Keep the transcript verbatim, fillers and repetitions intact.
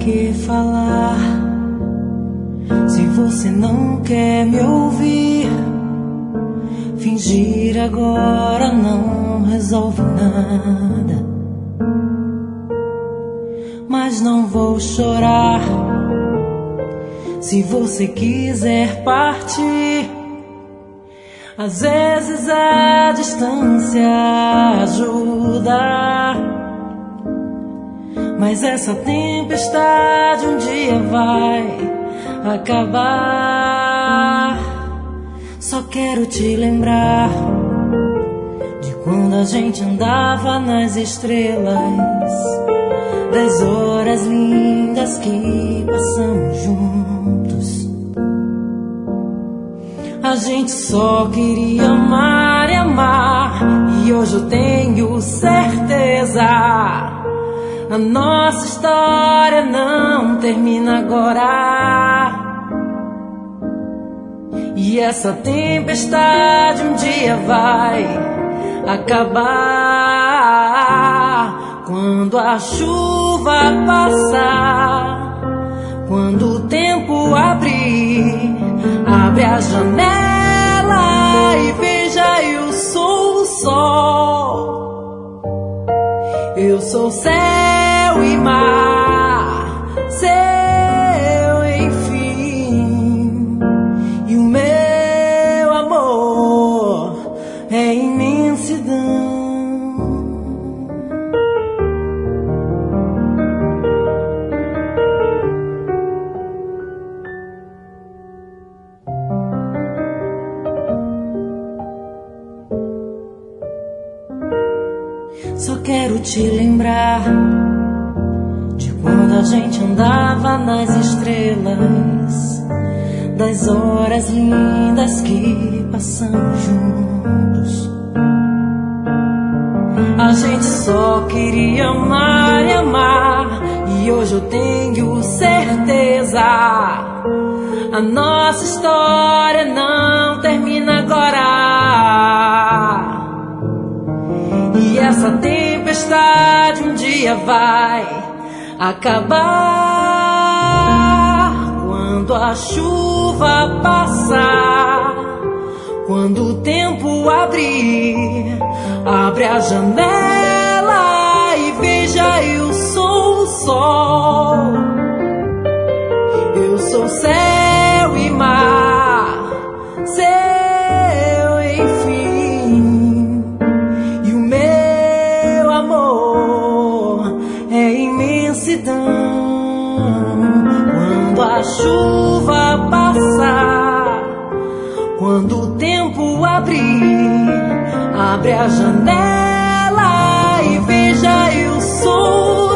que falar se você não quer me ouvir? Fingir agora não resolve nada, mas não vou chorar. Se você quiser partir, às vezes a distância ajuda, mas essa tempestade um dia vai acabar. Só quero te lembrar de quando a gente andava nas estrelas, das horas lindas que passamos juntos. A gente só queria amar e amar, e hoje eu tenho certeza, a nossa história não termina agora. E essa tempestade um dia vai acabar. Quando a chuva passar, quando o tempo abrir, abre a janela e veja, eu sou o sol, eu sou céu e mar, seu enfim, e o meu amor é imensidão. Só quero te lembrar de quando a gente andava nas estrelas, das horas lindas que passamos juntos. A gente só queria amar e amar, e hoje eu tenho certeza, a nossa história não termina agora. E essa tempestade um dia vai acabar. Quando a chuva passar, quando o tempo abrir, abre a janela e veja, eu sou o sol, eu sou céu e mar, seu enfim, e o meu amor é imensidão. Quando a chuva passar, quando o tempo abrir, abre a janela e veja, eu sou